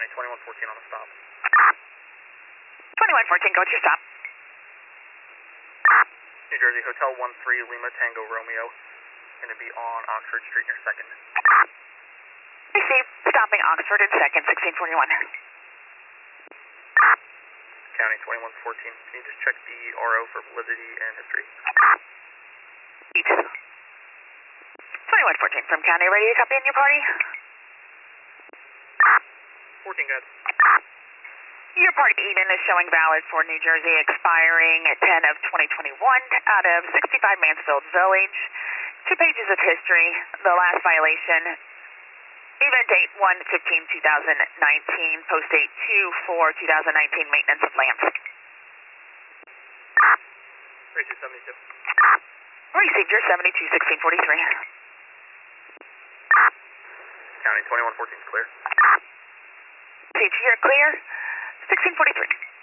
County 2114 on the stop. 2114, go to your stop. New Jersey, Hotel 13 Lima Tango Romeo. Going to be on Oxford Street near 2nd. Receive, stopping Oxford in 2nd, 1641. County 2114, can you just check the RO for validity and history? 2114 from County, ready to copy in your party? 14, good. Your party Eden is showing valid for New Jersey, expiring at 10 of 2021 out of 65 Mansfield Village. 2 pages of history. The last violation, event date 1/15/2019, post date 2/4/2019, maintenance of lamps. 3272. Received your 721643. County 2114 is clear. Received, you're clear, 1643.